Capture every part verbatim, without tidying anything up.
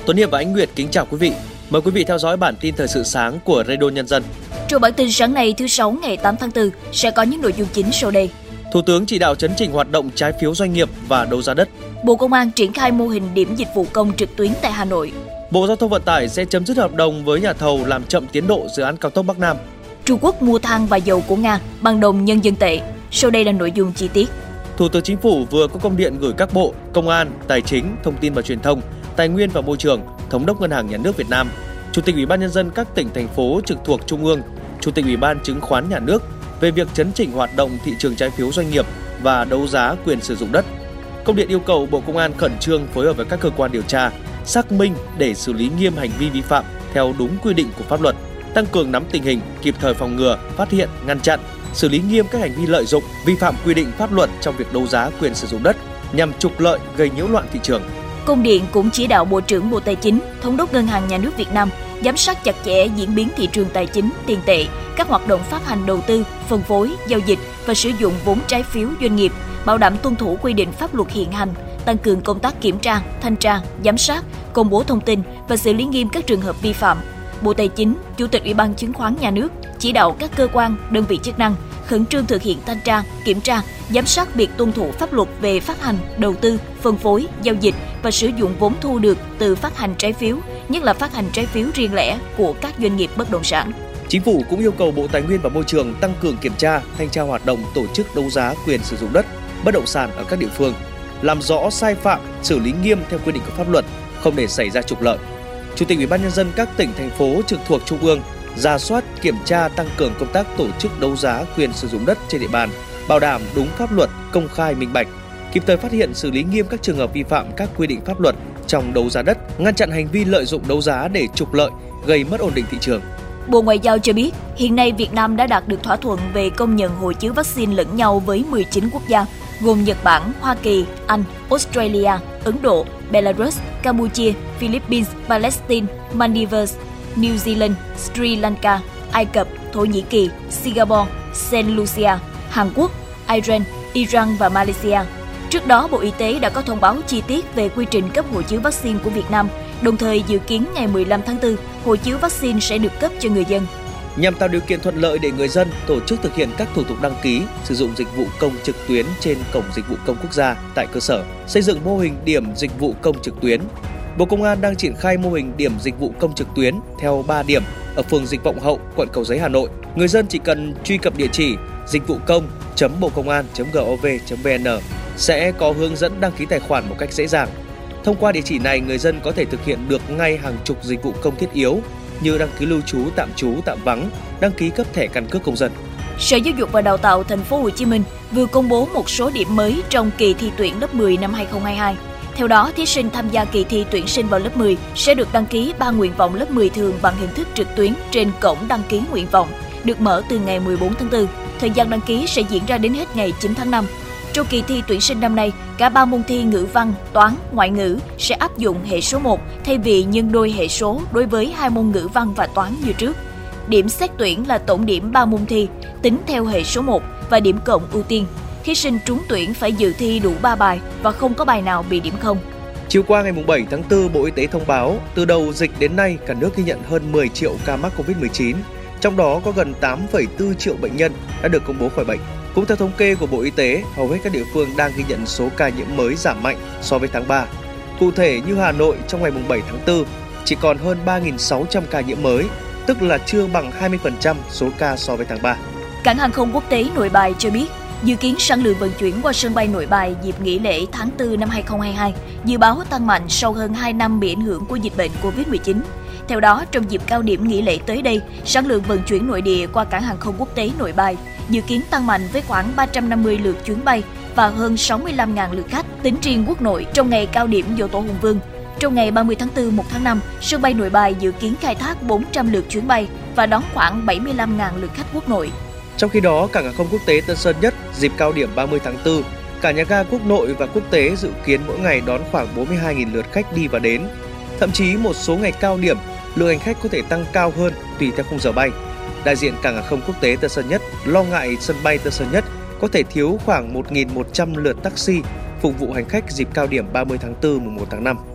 Tuấn Hiệp và Ánh Nguyệt kính chào quý vị. Mời quý vị theo dõi bản tin thời sự sáng của Radio Nhân dân. Trong bản tin sáng nay thứ Sáu ngày tám tháng tư sẽ có những nội dung chính sau đây. Thủ tướng chỉ đạo chấn chỉnh hoạt động trái phiếu doanh nghiệp và đấu giá đất. Bộ Công an triển khai mô hình điểm dịch vụ công trực tuyến tại Hà Nội. Bộ Giao thông Vận tải sẽ chấm dứt hợp đồng với nhà thầu làm chậm tiến độ dự án cao tốc Bắc Nam. Trung Quốc mua than và dầu của Nga bằng đồng nhân dân tệ. Sau đây là nội dung chi tiết. Thủ tướng Chính phủ vừa có công điện gửi các bộ Công an, Tài chính, Thông tin và Truyền thông, Tài nguyên và Môi trường, Thống đốc Ngân hàng Nhà nước Việt Nam, Chủ tịch Ủy ban Nhân dân các tỉnh, thành phố trực thuộc Trung ương, Chủ tịch Ủy ban Chứng khoán Nhà nước về việc chấn chỉnh hoạt động thị trường trái phiếu doanh nghiệp và đấu giá quyền sử dụng đất. Công điện yêu cầu Bộ Công an khẩn trương phối hợp với các cơ quan điều tra, xác minh để xử lý nghiêm hành vi vi phạm theo đúng quy định của pháp luật, tăng cường nắm tình hình, kịp thời phòng ngừa, phát hiện, ngăn chặn, xử lý nghiêm các hành vi lợi dụng, vi phạm quy định pháp luật trong việc đấu giá quyền sử dụng đất nhằm trục lợi, gây nhiễu loạn thị trường. Công điện cũng chỉ đạo Bộ trưởng Bộ Tài chính, Thống đốc Ngân hàng Nhà nước Việt Nam giám sát chặt chẽ diễn biến thị trường tài chính, tiền tệ, các hoạt động phát hành đầu tư, phân phối, giao dịch và sử dụng vốn trái phiếu doanh nghiệp, bảo đảm tuân thủ quy định pháp luật hiện hành, tăng cường công tác kiểm tra, thanh tra, giám sát, công bố thông tin và xử lý nghiêm các trường hợp vi phạm. Bộ Tài chính, Chủ tịch Ủy ban Chứng khoán Nhà nước chỉ đạo các cơ quan, đơn vị chức năng khẩn trương thực hiện thanh tra, kiểm tra, giám sát việc tuân thủ pháp luật về phát hành, đầu tư, phân phối, giao dịch và sử dụng vốn thu được từ phát hành trái phiếu, nhất là phát hành trái phiếu riêng lẻ của các doanh nghiệp bất động sản. Chính phủ cũng yêu cầu Bộ Tài nguyên và Môi trường tăng cường kiểm tra, thanh tra hoạt động tổ chức đấu giá quyền sử dụng đất, bất động sản ở các địa phương, làm rõ sai phạm, xử lý nghiêm theo quy định của pháp luật, không để xảy ra trục lợi. Chủ tịch Ủy ban Nhân dân các tỉnh, thành phố trực thuộc Trung ương rà soát, kiểm tra, tăng cường công tác tổ chức đấu giá quyền sử dụng đất trên địa bàn, bảo đảm đúng pháp luật, công khai, minh bạch, kịp thời phát hiện, xử lý nghiêm các trường hợp vi phạm các quy định pháp luật trong đấu giá đất, ngăn chặn hành vi lợi dụng đấu giá để trục lợi, gây mất ổn định thị trường. Bộ Ngoại giao cho biết, hiện nay Việt Nam đã đạt được thỏa thuận về công nhận hộ chiếu vaccine lẫn nhau với mười chín quốc gia, gồm Nhật Bản, Hoa Kỳ, Anh, Australia, Ấn Độ, Belarus, Campuchia, Philippines, Palestine, Maldives, New Zealand, Sri Lanka, Ai Cập, Thổ Nhĩ Kỳ, Singapore, Saint Lucia, Hàn Quốc, Iran, Iran và Malaysia. Trước đó, Bộ Y tế đã có thông báo chi tiết về quy trình cấp hộ chiếu vaccine của Việt Nam, đồng thời dự kiến ngày mười lăm tháng tư, hộ chiếu vaccine sẽ được cấp cho người dân. Nhằm tạo điều kiện thuận lợi để người dân tổ chức thực hiện các thủ tục đăng ký, sử dụng dịch vụ công trực tuyến trên Cổng Dịch vụ Công Quốc gia tại cơ sở, xây dựng mô hình điểm dịch vụ công trực tuyến, Bộ Công an đang triển khai mô hình điểm dịch vụ công trực tuyến theo ba điểm ở phường Dịch Vọng Hậu, quận Cầu Giấy, Hà Nội. Người dân chỉ cần truy cập địa chỉ dịch vụ công chấm bộ công an chấm gov chấm vn sẽ có hướng dẫn đăng ký tài khoản một cách dễ dàng. Thông qua địa chỉ này, người dân có thể thực hiện được ngay hàng chục dịch vụ công thiết yếu như đăng ký lưu trú, tạm trú, tạm vắng, đăng ký cấp thẻ căn cước công dân. Sở Giáo dục và Đào tạo Thành phố Hồ Chí Minh vừa công bố một số điểm mới trong kỳ thi tuyển lớp mười năm hai không hai hai. Theo đó, thí sinh tham gia kỳ thi tuyển sinh vào lớp mười sẽ được đăng ký ba nguyện vọng lớp mười thường bằng hình thức trực tuyến trên cổng đăng ký nguyện vọng, được mở từ ngày mười bốn tháng tư. Thời gian đăng ký sẽ diễn ra đến hết ngày chín tháng năm. Trong kỳ thi tuyển sinh năm nay, cả ba môn thi ngữ văn, toán, ngoại ngữ sẽ áp dụng hệ số một thay vì nhân đôi hệ số đối với hai môn ngữ văn và toán như trước. Điểm xét tuyển là tổng điểm ba môn thi, tính theo hệ số một và điểm cộng ưu tiên. Thí sinh trúng tuyển phải dự thi đủ ba bài và không có bài nào bị điểm không. Chiều qua ngày bảy tháng tư, Bộ Y tế thông báo từ đầu dịch đến nay, cả nước ghi nhận hơn mười triệu ca mắc covid mười chín, trong đó có gần tám phẩy bốn triệu bệnh nhân đã được công bố khỏi bệnh. Cũng theo thống kê của Bộ Y tế, hầu hết các địa phương đang ghi nhận số ca nhiễm mới giảm mạnh so với tháng ba. Cụ thể như Hà Nội trong ngày bảy tháng tư chỉ còn hơn ba nghìn sáu trăm ca nhiễm mới, tức là chưa bằng hai mươi phần trăm số ca so với tháng ba. Cảng hàng không quốc tế Nội Bài cho biết, dự kiến sản lượng vận chuyển qua sân bay Nội Bài dịp nghỉ lễ tháng tư năm hai không hai hai dự báo tăng mạnh sau hơn hai năm bị ảnh hưởng của dịch bệnh covid mười chín. Theo đó, trong dịp cao điểm nghỉ lễ tới đây, sản lượng vận chuyển nội địa qua cảng hàng không quốc tế Nội Bài dự kiến tăng mạnh với khoảng ba trăm năm mươi lượt chuyến bay và hơn sáu mươi lăm nghìn lượt khách tính riêng quốc nội trong ngày cao điểm Dỗ Tổ Hùng Vương. Trong ngày ba mươi tháng tư, một tháng năm, sân bay Nội Bài dự kiến khai thác bốn trăm lượt chuyến bay và đón khoảng bảy mươi lăm nghìn lượt khách quốc nội. Trong khi đó, cảng hàng không quốc tế Tân Sơn Nhất dịp cao điểm ba mươi tháng tư, cả nhà ga quốc nội và quốc tế dự kiến mỗi ngày đón khoảng bốn mươi hai nghìn lượt khách đi và đến. Thậm chí một số ngày cao điểm, lượng hành khách có thể tăng cao hơn tùy theo khung giờ bay. Đại diện cảng hàng không quốc tế Tân Sơn Nhất lo ngại sân bay Tân Sơn Nhất có thể thiếu khoảng một nghìn một trăm lượt taxi phục vụ hành khách dịp cao điểm ba mươi tháng tư mùng một tháng năm.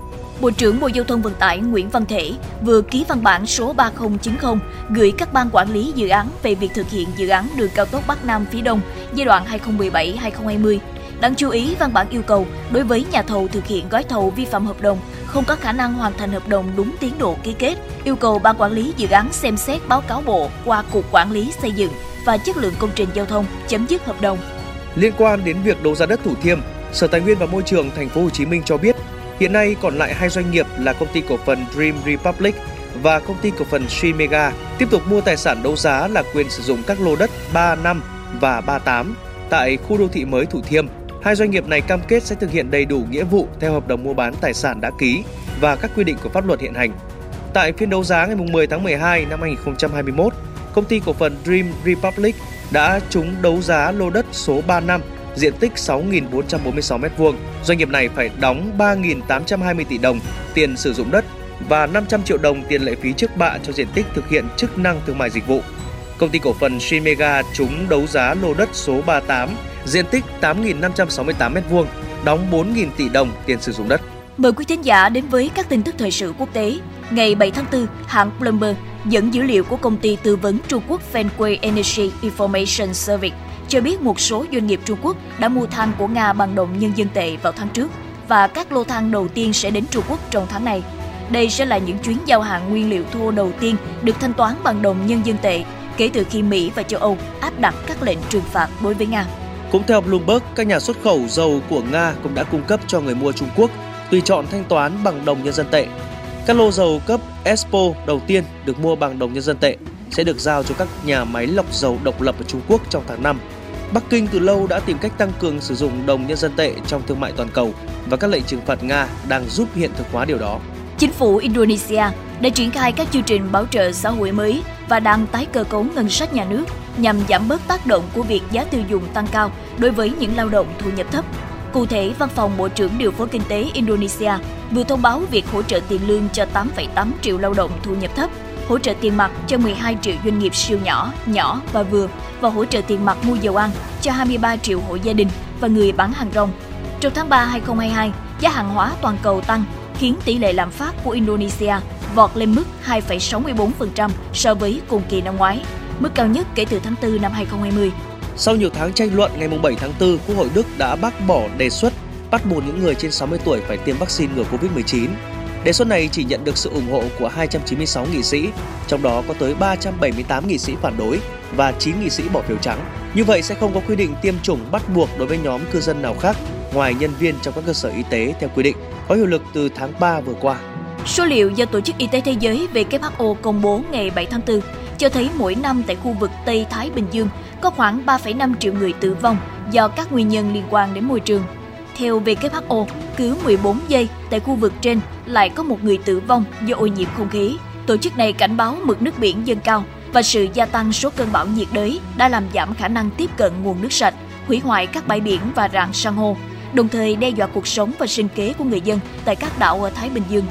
Bộ trưởng Bộ Giao thông Vận tải Nguyễn Văn Thể vừa ký văn bản số ba không chín không gửi các ban quản lý dự án về việc thực hiện dự án đường cao tốc Bắc Nam phía Đông giai đoạn hai nghìn không trăm mười bảy đến hai nghìn không trăm hai mươi. Đáng chú ý, văn bản yêu cầu đối với nhà thầu thực hiện gói thầu vi phạm hợp đồng, không có khả năng hoàn thành hợp đồng đúng tiến độ ký kết, yêu cầu ban quản lý dự án xem xét báo cáo Bộ qua Cục Quản lý Xây dựng và Chất lượng Công trình Giao thông chấm dứt hợp đồng. Liên quan đến việc đấu giá đất Thủ Thiêm, Sở Tài nguyên và Môi trường Thành phố Hồ Chí Minh cho biết hiện nay còn lại hai doanh nghiệp là công ty cổ phần Dream Republic và công ty cổ phần Shin Mega tiếp tục mua tài sản đấu giá là quyền sử dụng các lô đất ba năm và ba tám tại khu đô thị mới Thủ Thiêm. Hai doanh nghiệp này cam kết sẽ thực hiện đầy đủ nghĩa vụ theo hợp đồng mua bán tài sản đã ký và các quy định của pháp luật hiện hành. Tại phiên đấu giá ngày mười tháng mười hai năm hai nghìn không trăm hai mươi mốt, công ty cổ phần Dream Republic đã trúng đấu giá lô đất số ba năm, diện tích sáu nghìn bốn trăm bốn mươi sáu mét vuông. Doanh nghiệp này phải đóng ba nghìn tám trăm hai mươi tỷ đồng tiền sử dụng đất và năm trăm triệu đồng tiền lệ phí trước bạ cho diện tích thực hiện chức năng thương mại dịch vụ. Công ty cổ phần Shin Mega trúng đấu giá lô đất số ba tám, diện tích tám nghìn năm trăm sáu mươi tám mét vuông, đóng bốn nghìn tỷ đồng tiền sử dụng đất. Mời quý thính giả đến với các tin tức thời sự quốc tế. Ngày bảy tháng tư, hãng Bloomberg dẫn dữ liệu của công ty tư vấn Trung Quốc Fenway Energy Information Service cho biết một số doanh nghiệp Trung Quốc đã mua than của Nga bằng đồng nhân dân tệ vào tháng trước và các lô than đầu tiên sẽ đến Trung Quốc trong tháng này. Đây sẽ là những chuyến giao hàng nguyên liệu thô đầu tiên được thanh toán bằng đồng nhân dân tệ kể từ khi Mỹ và châu Âu áp đặt các lệnh trừng phạt đối với Nga. Cũng theo Bloomberg, các nhà xuất khẩu dầu của Nga cũng đã cung cấp cho người mua Trung Quốc tùy chọn thanh toán bằng đồng nhân dân tệ. Các lô dầu cấp e ét pê o đầu tiên được mua bằng đồng nhân dân tệ sẽ được giao cho các nhà máy lọc dầu độc lập ở Trung Quốc trong tháng năm. Bắc Kinh từ lâu đã tìm cách tăng cường sử dụng đồng nhân dân tệ trong thương mại toàn cầu và các lệnh trừng phạt Nga đang giúp hiện thực hóa điều đó. Chính phủ Indonesia đã triển khai các chương trình bảo trợ xã hội mới và đang tái cơ cấu ngân sách nhà nước nhằm giảm bớt tác động của việc giá tiêu dùng tăng cao đối với những lao động thu nhập thấp. Cụ thể, Văn phòng Bộ trưởng Điều phối Kinh tế Indonesia vừa thông báo việc hỗ trợ tiền lương cho tám phẩy tám triệu lao động thu nhập thấp, hỗ trợ tiền mặt cho mười hai triệu doanh nghiệp siêu nhỏ, nhỏ và vừa và hỗ trợ tiền mặt mua dầu ăn cho hai mươi ba triệu hộ gia đình và người bán hàng rong. Trong tháng ba năm hai nghìn không trăm hai mươi hai, giá hàng hóa toàn cầu tăng, khiến tỷ lệ lạm phát của Indonesia vọt lên mức hai phẩy sáu mươi bốn phần trăm so với cùng kỳ năm ngoái, mức cao nhất kể từ tháng tư năm hai nghìn không trăm hai mươi. Sau nhiều tháng tranh luận, ngày bảy tháng tư, Quốc hội Đức đã bác bỏ đề xuất bắt buộc những người trên sáu mươi tuổi phải tiêm vaccine ngừa covid mười chín. Đề xuất này chỉ nhận được sự ủng hộ của hai trăm chín mươi sáu nghị sĩ, trong đó có tới ba trăm bảy mươi tám nghị sĩ phản đối và chín nghị sĩ bỏ phiếu trắng. Như vậy sẽ không có quy định tiêm chủng bắt buộc đối với nhóm cư dân nào khác ngoài nhân viên trong các cơ sở y tế theo quy định, có hiệu lực từ tháng ba vừa qua. Số liệu do Tổ chức Y tế Thế giới W H O công bố ngày bảy tháng tư cho thấy mỗi năm tại khu vực Tây Thái Bình Dương có khoảng ba phẩy năm triệu người tử vong do các nguyên nhân liên quan đến môi trường. Theo W H O, cứ mười bốn giây tại khu vực trên lại có một người tử vong do ô nhiễm không khí. Tổ chức này cảnh báo mực nước biển dâng cao và sự gia tăng số cơn bão nhiệt đới đã làm giảm khả năng tiếp cận nguồn nước sạch, hủy hoại các bãi biển và rạn san hô, đồng thời đe dọa cuộc sống và sinh kế của người dân tại các đảo ở Thái Bình Dương.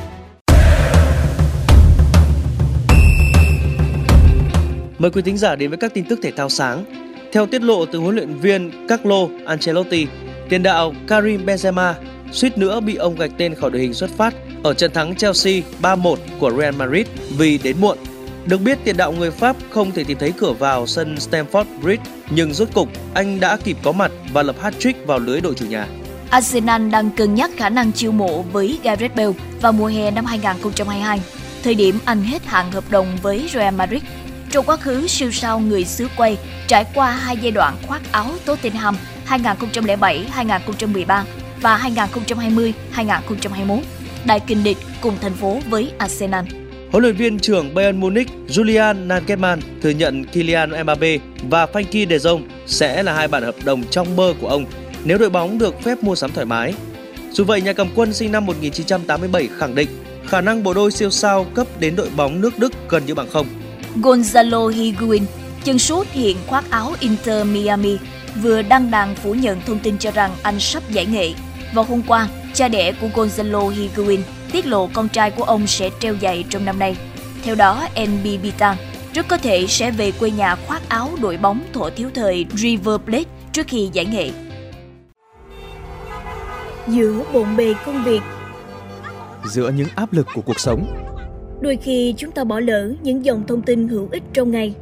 Mời quý thính giả đến với các tin tức thể thao sáng. Theo tiết lộ từ huấn luyện viên Carlo Ancelotti, tiền đạo Karim Benzema suýt nữa bị ông gạch tên khỏi đội hình xuất phát ở trận thắng Chelsea ba một của Real Madrid vì đến muộn. Được biết, tiền đạo người Pháp không thể tìm thấy cửa vào sân Stamford Bridge, nhưng rốt cục anh đã kịp có mặt và lập hat-trick vào lưới đội chủ nhà. Arsenal đang cân nhắc khả năng chiêu mộ với Gareth Bale vào mùa hè năm hai nghìn không trăm hai mươi hai, thời điểm anh hết hạn hợp đồng với Real Madrid. Trong quá khứ, siêu sao người xứ Quây trải qua hai giai đoạn khoác áo Tottenham hai nghìn không trăm lẻ bảy đến hai nghìn không trăm mười ba và hai nghìn không trăm hai mươi đến hai nghìn không trăm hai mươi mốt, đại kình địch cùng thành phố với Arsenal. Huấn luyện viên trưởng Bayern Munich Julian Nagelsmann thừa nhận Kylian Mbappe và Frenkie de Jong sẽ là hai bản hợp đồng trong mơ của ông nếu đội bóng được phép mua sắm thoải mái. Dù vậy, nhà cầm quân sinh năm một nghìn chín trăm tám mươi bảy khẳng định khả năng bộ đôi siêu sao cấp đến đội bóng nước Đức gần như bằng không. Gonzalo Higuain, chân sút hiện khoác áo Inter Miami, vừa đăng đàn phủ nhận thông tin cho rằng anh sắp giải nghệ. Vào hôm qua, cha đẻ của Gonzalo Higuain tiết lộ con trai của ông sẽ treo giày trong năm nay. Theo đó, en bê Bitan rất có thể sẽ về quê nhà khoác áo đội bóng thuở thiếu thời River Plate trước khi giải nghệ. Giữa bộn bề công việc, giữa những áp lực của cuộc sống. Đôi khi chúng ta bỏ lỡ những dòng thông tin hữu ích trong ngày.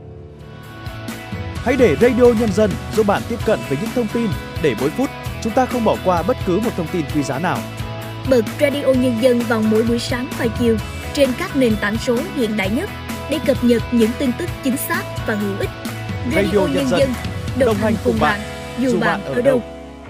Hãy để Radio Nhân dân giúp bạn tiếp cận với những thông tin để mỗi phút chúng ta không bỏ qua bất cứ một thông tin quý giá nào. Bật Radio Nhân dân vào mỗi buổi sáng và chiều trên các nền tảng số hiện đại nhất để cập nhật những tin tức chính xác và hữu ích. Radio, Radio Nhân dân, đồng, đồng hành cùng bạn, dù bạn ở đâu.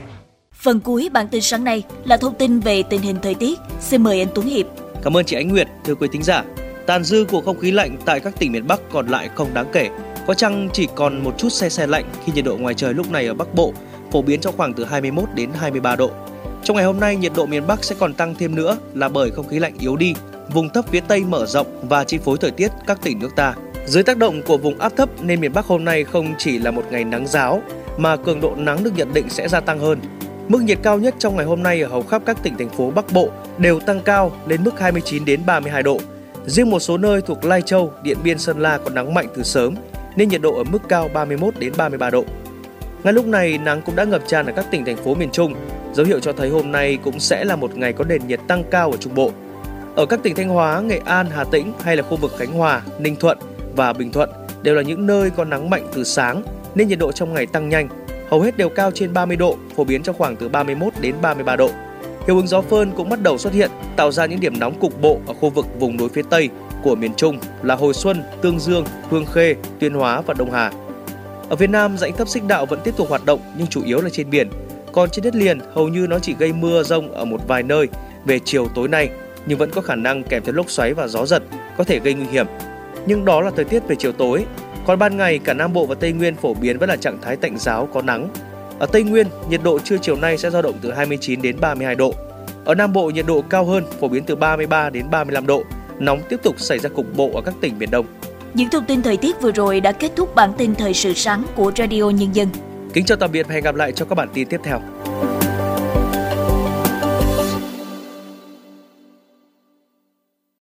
Phần cuối bản tin sáng nay là thông tin về tình hình thời tiết. Xin mời anh Tuấn Hiệp. Cảm ơn chị Ánh Nguyệt. Thưa quý thính giả, tàn dư của không khí lạnh tại các tỉnh miền Bắc còn lại không đáng kể. Có chăng chỉ còn một chút se se lạnh khi nhiệt độ ngoài trời lúc này ở Bắc Bộ phổ biến trong khoảng từ hai mươi mốt đến hai mươi ba độ. Trong ngày hôm nay, nhiệt độ miền Bắc sẽ còn tăng thêm nữa là bởi không khí lạnh yếu đi, vùng thấp phía Tây mở rộng và chi phối thời tiết các tỉnh nước ta. Dưới tác động của vùng áp thấp nên miền Bắc hôm nay không chỉ là một ngày nắng ráo mà cường độ nắng được nhận định sẽ gia tăng hơn. Mức nhiệt cao nhất trong ngày hôm nay ở hầu khắp các tỉnh thành phố Bắc Bộ đều tăng cao lên mức hai mươi chín đến ba mươi hai độ. Riêng một số nơi thuộc Lai Châu, Điện Biên, Sơn La có nắng mạnh từ sớm nên nhiệt độ ở mức cao ba mươi mốt đến ba mươi ba độ. Ngay lúc này, nắng cũng đã ngập tràn ở các tỉnh thành phố miền Trung, dấu hiệu cho thấy hôm nay cũng sẽ là một ngày có nền nhiệt tăng cao ở Trung Bộ. Ở các tỉnh Thanh Hóa, Nghệ An, Hà Tĩnh hay là khu vực Khánh Hòa, Ninh Thuận và Bình Thuận đều là những nơi có nắng mạnh từ sáng nên nhiệt độ trong ngày tăng nhanh, hầu hết đều cao trên ba mươi độ, phổ biến trong khoảng từ ba mươi mốt đến ba mươi ba độ. Hiệu ứng gió phơn cũng bắt đầu xuất hiện, tạo ra những điểm nóng cục bộ ở khu vực vùng núi phía Tây của miền Trung là Hồi Xuân, Tương Dương, Hương Khê, Tuyên Hóa và Đông Hà. Ở phía Nam, rãnh thấp xích đạo vẫn tiếp tục hoạt động nhưng chủ yếu là trên biển. Còn trên đất liền, hầu như nó chỉ gây mưa rông ở một vài nơi về chiều tối nay, nhưng vẫn có khả năng kèm theo lốc xoáy và gió giật có thể gây nguy hiểm. Nhưng đó là thời tiết về chiều tối. Còn ban ngày, cả Nam Bộ và Tây Nguyên phổ biến vẫn là trạng thái tạnh ráo có nắng. Ở Tây Nguyên, nhiệt độ trưa chiều nay sẽ dao động từ hai mươi chín đến ba mươi hai độ. Ở Nam Bộ, nhiệt độ cao hơn, phổ biến từ ba mươi ba đến ba mươi lăm độ. Nóng tiếp tục xảy ra cục bộ ở các tỉnh miền Đông. Những thông tin thời tiết vừa rồi đã kết thúc bản tin thời sự sáng của Radio Nhân dân. Kính chào tạm biệt và hẹn gặp lại trong các bản tin tiếp theo.